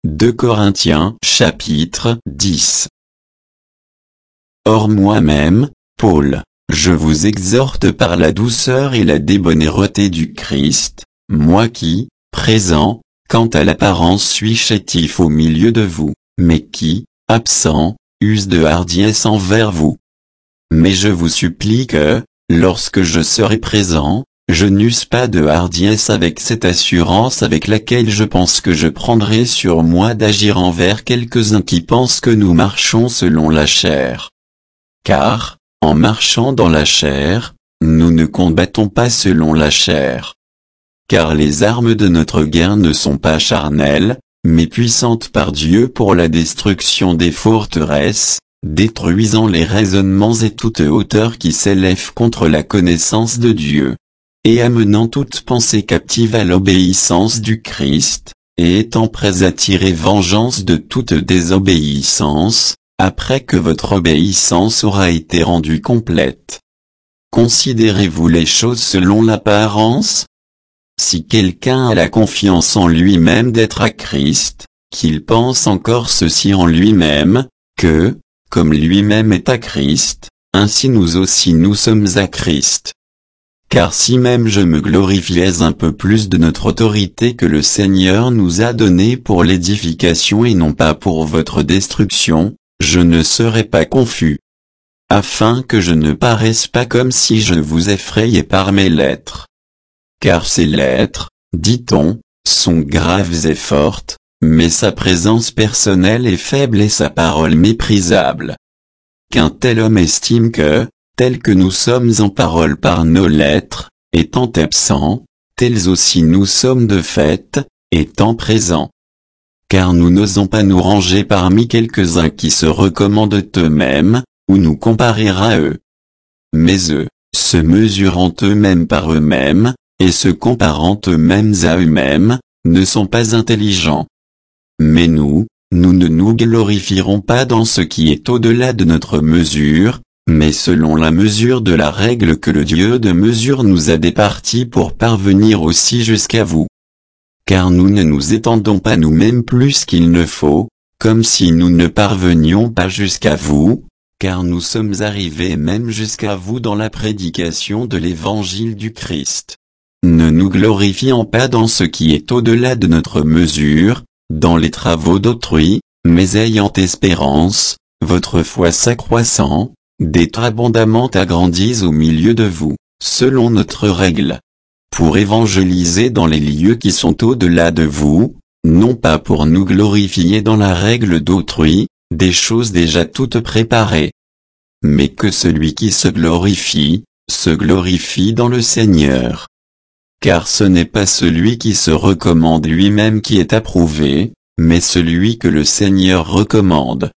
2 Corinthiens chapitre 10. Or moi-même, Paul, je vous exhorte par la douceur et la débonnaireté du Christ, moi qui, présent, quant à l'apparence suis chétif au milieu de vous, mais qui, absent, use de hardiesse envers vous. Mais je vous supplie que, lorsque je serai présent, je n'use pas de hardiesse avec cette assurance avec laquelle je pense que je prendrai sur moi d'agir envers quelques-uns qui pensent que nous marchons selon la chair. Car, en marchant dans la chair, nous ne combattons pas selon la chair. Car les armes de notre guerre ne sont pas charnelles, mais puissantes par Dieu pour la destruction des forteresses, détruisant les raisonnements et toute hauteur qui s'élève contre la connaissance de Dieu. Et amenant toute pensée captive à l'obéissance du Christ, et étant prêts à tirer vengeance de toute désobéissance, après que votre obéissance aura été rendue complète. Considérez-vous les choses selon l'apparence? Si quelqu'un a la confiance en lui-même d'être à Christ, qu'il pense encore ceci en lui-même, que, comme lui-même est à Christ, ainsi nous aussi nous sommes à Christ. Car si même je me glorifiais un peu plus de notre autorité que le Seigneur nous a donnée pour l'édification et non pas pour votre destruction, je ne serais pas confus. Afin que je ne paraisse pas comme si je vous effrayais par mes lettres. Car ces lettres, dit-on, sont graves et fortes, mais sa présence personnelle est faible et sa parole méprisable. Qu'un tel homme estime que, tels que nous sommes en parole par nos lettres, étant absents, tels aussi nous sommes de fait, étant présents. Car nous n'osons pas nous ranger parmi quelques-uns qui se recommandent eux-mêmes, ou nous comparer à eux. Mais eux, se mesurant eux-mêmes par eux-mêmes, et se comparant eux-mêmes à eux-mêmes, ne sont pas intelligents. Mais nous ne nous glorifierons pas dans ce qui est au-delà de notre mesure, mais selon la mesure de la règle que le Dieu de mesure nous a départie pour parvenir aussi jusqu'à vous. Car nous ne nous étendons pas nous-mêmes plus qu'il ne faut, comme si nous ne parvenions pas jusqu'à vous, car nous sommes arrivés même jusqu'à vous dans la prédication de l'évangile du Christ. Ne nous glorifions pas dans ce qui est au-delà de notre mesure, dans les travaux d'autrui, mais ayant espérance, votre foi s'accroissant, d'être abondamment agrandie au milieu de vous, selon notre règle. Pour évangéliser dans les lieux qui sont au-delà de vous, non pas pour nous glorifier dans la règle d'autrui, des choses déjà toutes préparées. Mais que celui qui se glorifie dans le Seigneur. Car ce n'est pas celui qui se recommande lui-même qui est approuvé, mais celui que le Seigneur recommande.